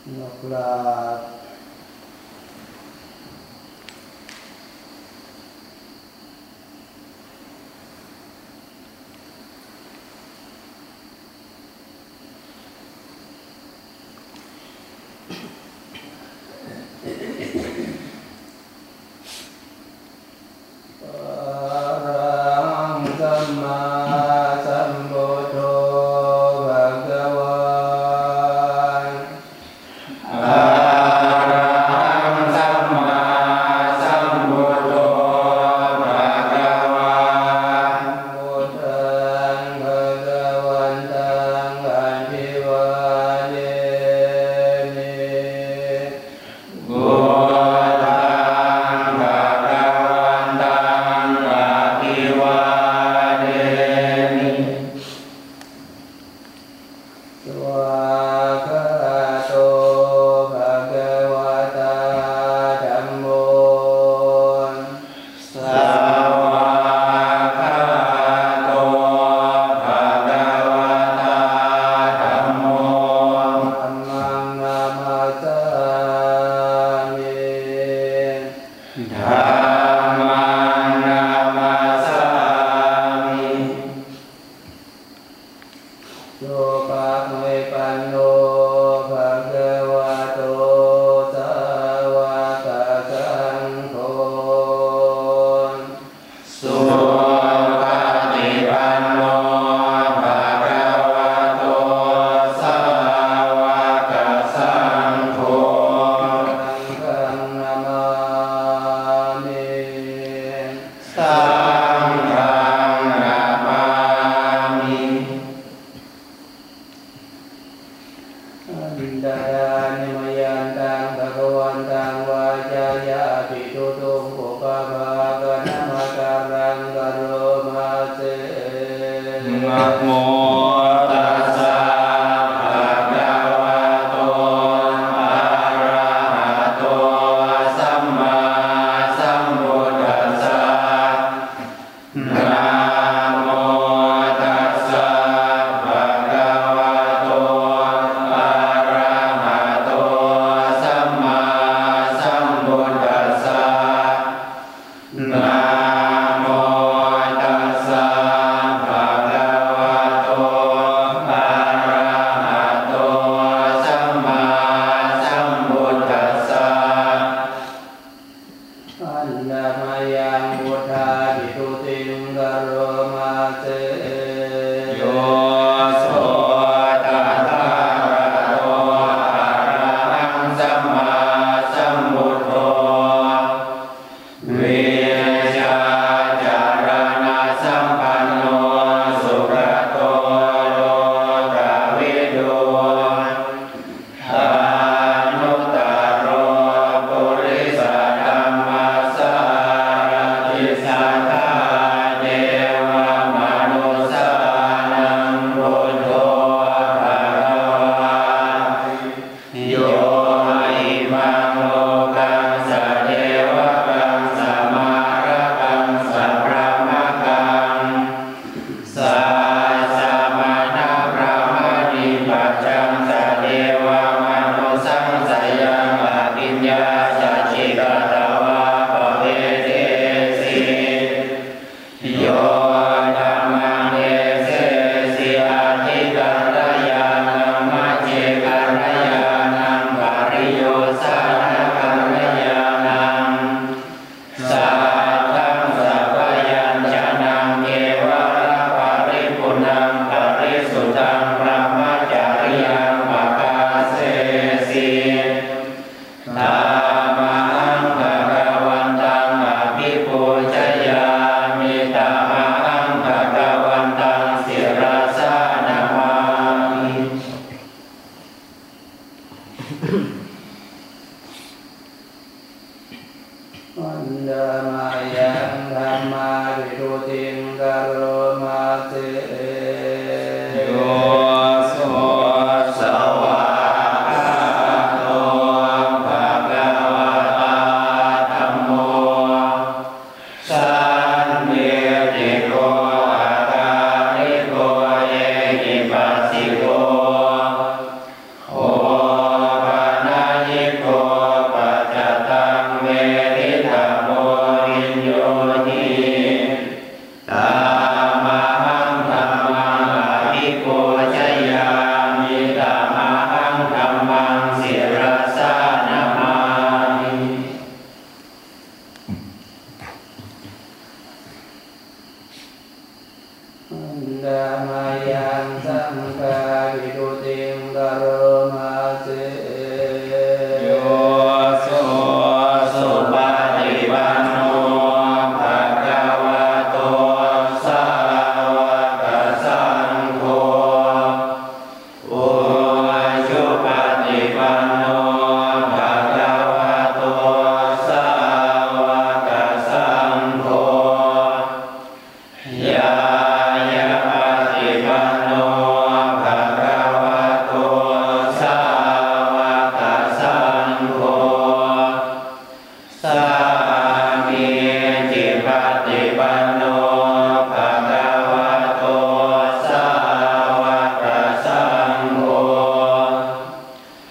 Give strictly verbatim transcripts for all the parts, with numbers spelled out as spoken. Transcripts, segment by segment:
นกลา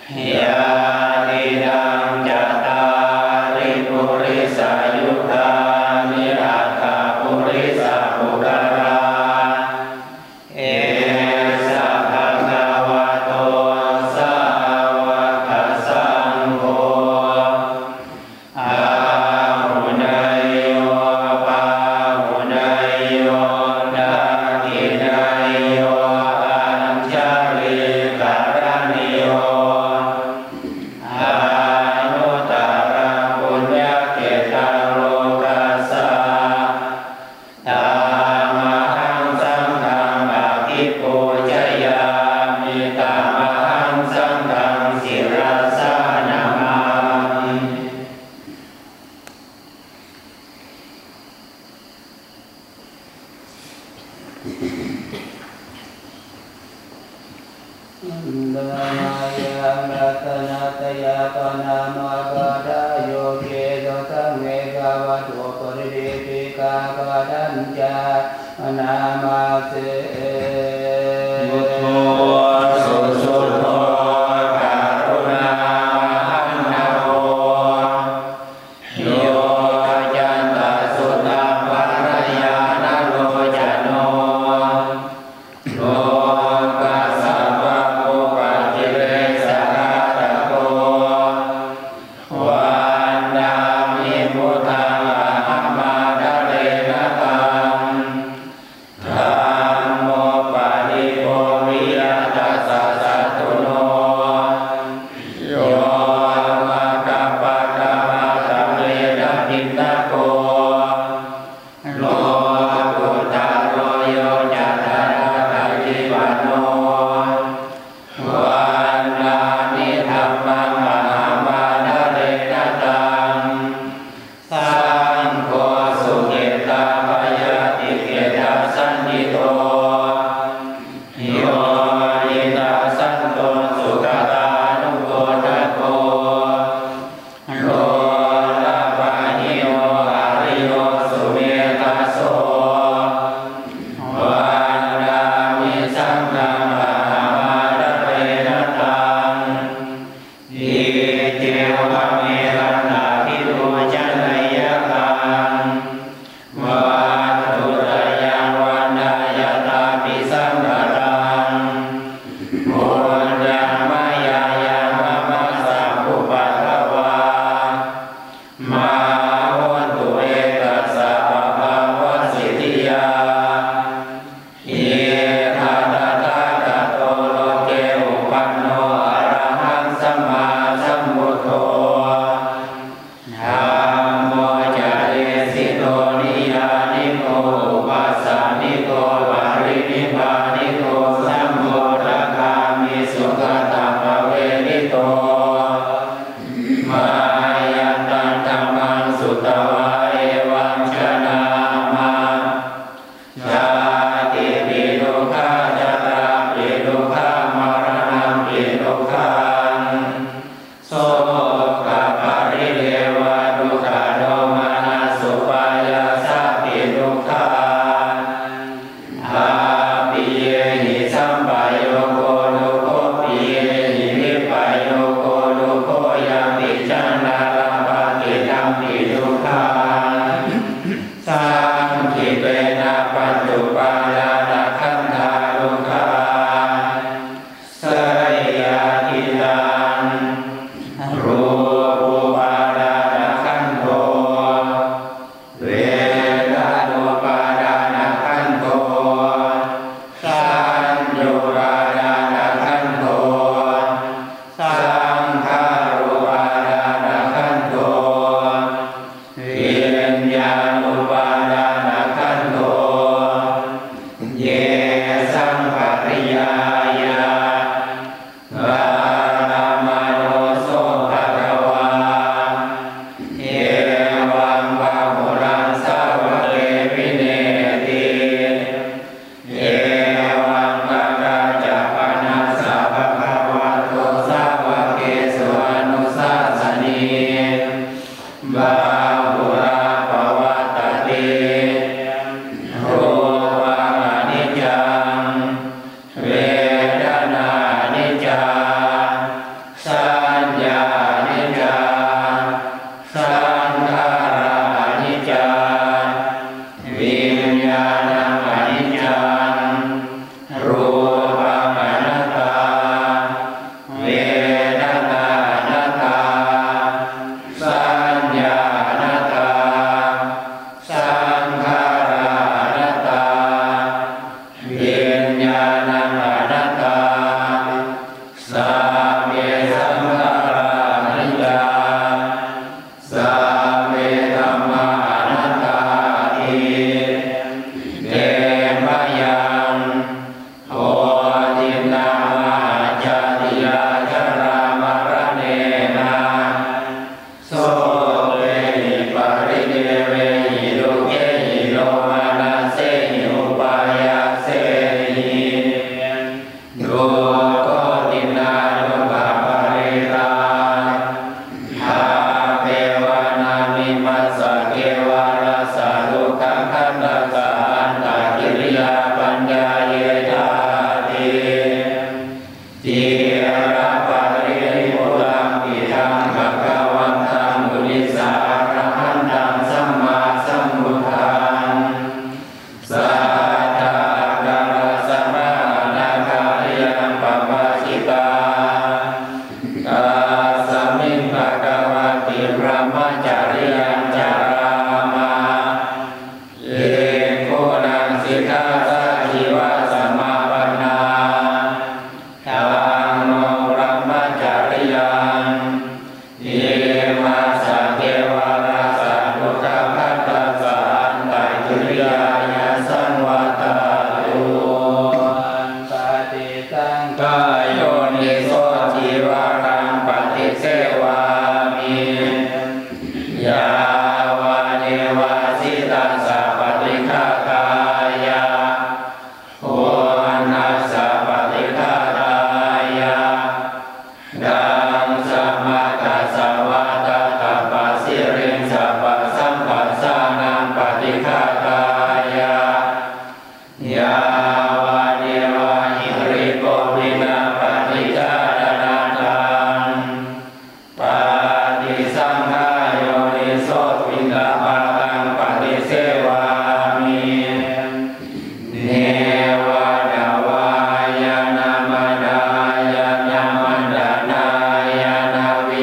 ยาติดังจัตตาริปุริสายุคานิอัตถปุริสปุกราเอสะภะคะวะโตสาวกสังโฆอาหุนายโยปาหุนายโยนาทินายโยอัญชลิกรณิโยอานุตตรปุญญเกตโลกัสสะธรรมังสังฆังอภิปูชยามิธัมมังสังฆังศิรสานามามิดายังรัตนาตยาปนามาบาดาโยเกโตตังเมกาวัตโตปริเดปิกาปะดัญจานามาเสพุทโธสุสุโธกรุณามหันโตโยจันตสุตตปรายานโลจโนโลกัสสะภะโมปะจิเรสะระตะโกวันนามิพุทธังอะหัมมาดะเรนะตังธัมโมปะริโภวิยตัสสะสัตตุโนโยมะกัปปะกะมะตะเมนะทินนะโกโลกุตตะโรโยจัตตาระตะจิวันโนวันนานิธัมมังอะหัมมาดะเรนะตังสังโฆสุเกตาปยาติเกตาสันติโตโยยิตาสันโตสุขตานุโกณโกโลลาภานิโยอริโยสุเมตาโสวันนามิสังฆังอะหัมมาดะเรนะตังอิเจวะเมรณาภิโรจนัยกังวัตถุรยังวันนายตาปิสังฆังปุญญังมายายังมะมัสสะอุปะคะวามาโหตุเอตัสสะปะภาวะสิทธิยาเอธาตถาคโตโลเกอุปันโนอะระหังสัมมาสัมพุทโธ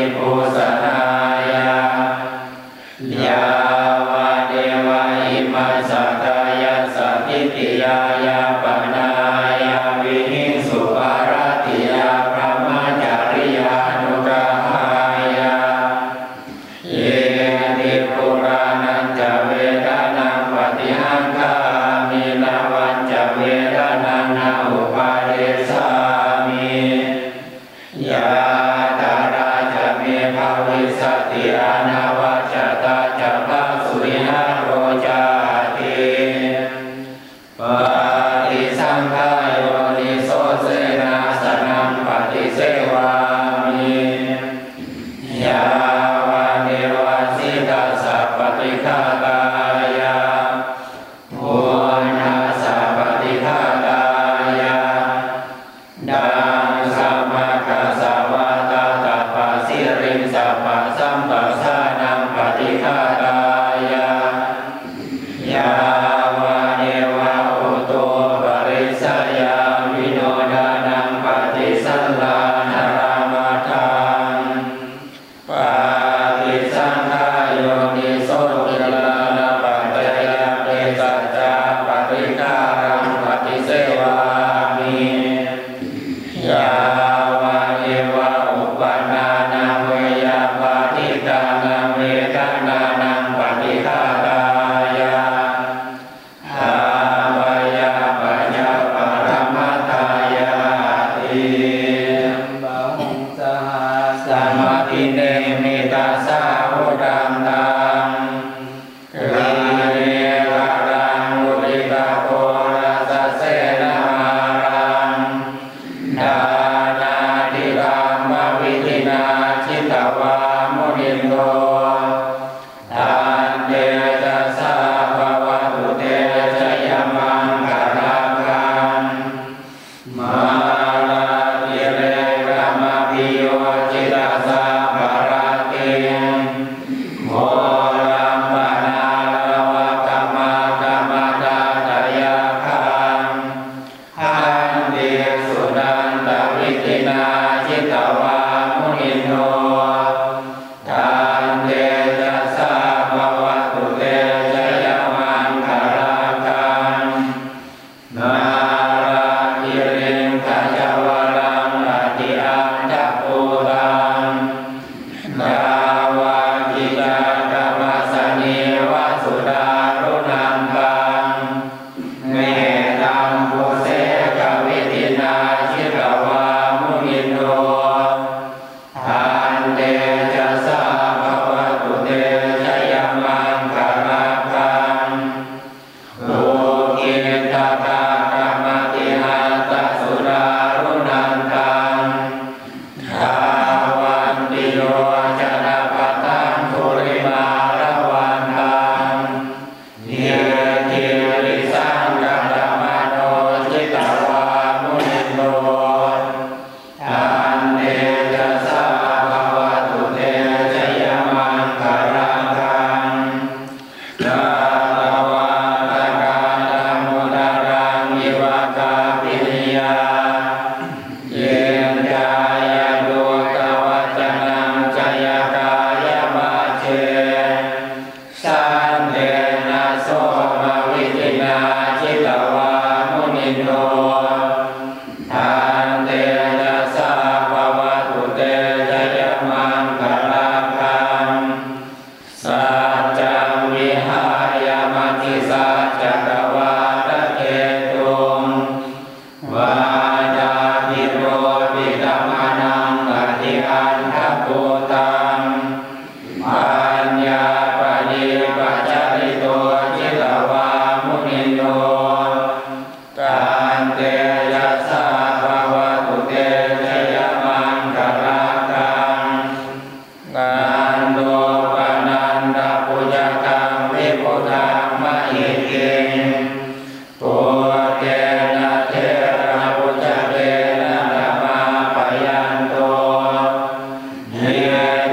ปุสนายายาวะเดวะอิมัสสตายาสัตติติยายาปนายาวิหิงสุปารติยาพระมจาริยานุกหายาเยติปุรานันจะเวทานังปฏิหังคามินาวันจะเวทานังนาอุปาเดสามิยาตาราจะเมภาวิสติอานาวัจตาจะภาสุริหโรจาติปฏิสังขายโยนิโสเสนาสนังปฏิเสวามิยาวะเดวะสิตัสสะปฏิฆากายาโอนาสะปฏิฆากายาดังสัมมาคัสสะวะตาตปะสิริงสัพพะสัมปัสสานังปฏิฆากายายาวะเดวะอุตุปริสยาวิโนดานังปฏิสัลลานารามาทังปฏิสังขายโยนิโสติลานาปัจจยาเปสัจจาปฏิฆารังปฏิเสวามิยาวะเอวะอุปนานาเวยาปาทิตานาเวทนานังปฏิฆากายาอาวายาปัญญาปรมัตถายาติบาหุงสหัสสสัมมาทิเนมิตาสาวดังตังกรีเรรังอุริกาโพรัสเสนามารังดานาทิรังมวิธินาชิตวามุนิโนตันเตจัสสะภวตุเตชะยมังคารังคังมาลาภิเรกามภิโยจิตาสะภารติโมรัมปนาลวะกามากามตาตยาคังหันติสุนันตวิธินาจิตวามุนิโนตันเตจัสสะภวตุเตชะยมังคารังคังนาราภิเริงขจวรังอติอันตปูตังนาวากิจากรรมสนิวสุดารุนังกังเมตังปุเสกวิธินาชิตวามุนิโนทันเตจัสสะภวตุเตชะยมังคารังคังโลกิตตากรรมติหัตถสุดารุนันตังทาวันติโยจนะปัตตังทุริมาระวันตังเยติริสังกัตมโนจิตวามุนิโนตันเตจัสสะภวตุเตชะยมังคารังคังกาลวะตกาตังมุดารังวิวากาปิริยาเยนจายาดุตวัจนังจยกายมาเชสันเตนะโสมวิธินาจิตวามุนิโนทันเตจัสสะภวตุเตชะยมังคารังคังสัจจังวิหายามติสัจจกวาตเกตุงวาดาภิโรปิตมานังอธิอันทภูตังปัญญาปฏิปัจจริโตจิตวามุนิโนตันเตจัสสะภวตุเตชะยมังคารังคังงานโนปนันตปุจกังวิปุถังมหิเกปุเตนะเทระปุจเกนะธรรมาปยันโตเย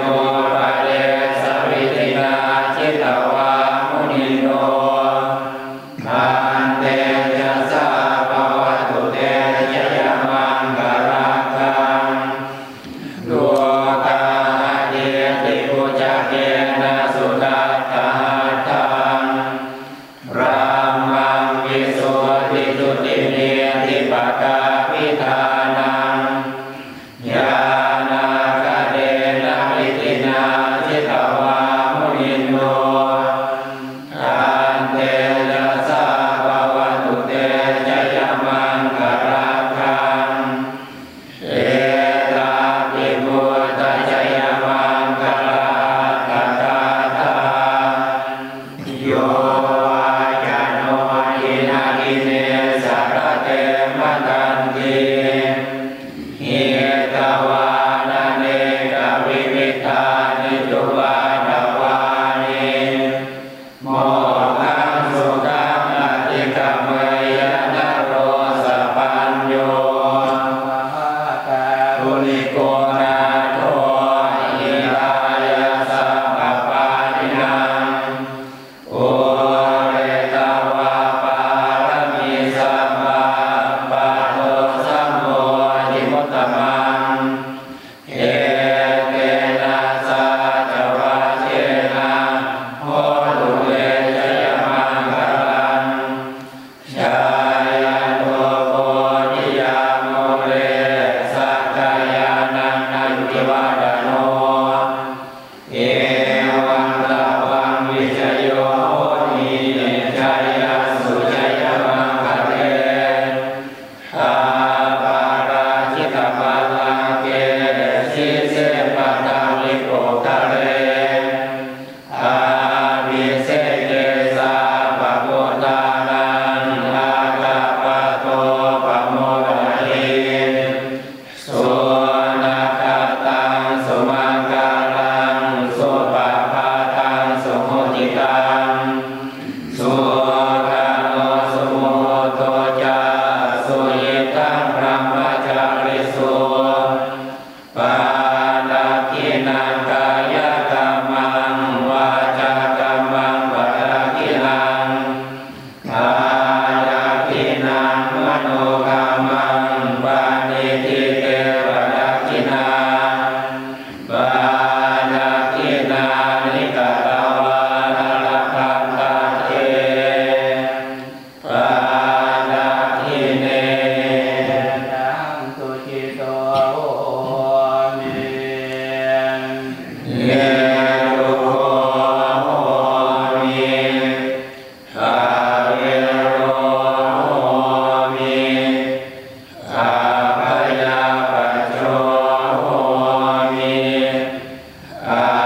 ริธานิจุวาทวานิโมขังสุขังอธิกเมยนโรสปัญโยตุลิโกนาโทอิรายาสัพพปานินังโอเรตวาปารมีสัมมาปะโตสัมโมทิมุตตมังเอเตนะสาจวะเชนะโหตุเวชยมังคลังชายันโตโพธิยาโมเรสัจจายานังนันติวาดโนเอวังตะวังวิชโยโหติชัยยสุชัยมังคะเรอาปาราชิตปาลังเกสิเสปะทังลิโกทะเรอาวิเศษเกสาปะโพธานังอาคาปะโตปะโมทะเรสุนาคตังสุมังคลังสุปะปะตังสุโหติตังสุขโนสุโมโตจาสุยิตังพระมจาริสุปาดาคินังกายกรรมังวาจากรรมังปะดาคินังกายคินังมโนกรรมังปานิทิเตปะดาคินังปาดาคินานิกตวาระคันตเตปาดาคิเนดังสุจิโตเมเยตุโหโหมิคาเวโรโหมิอาพยาปัจโจโหมิอา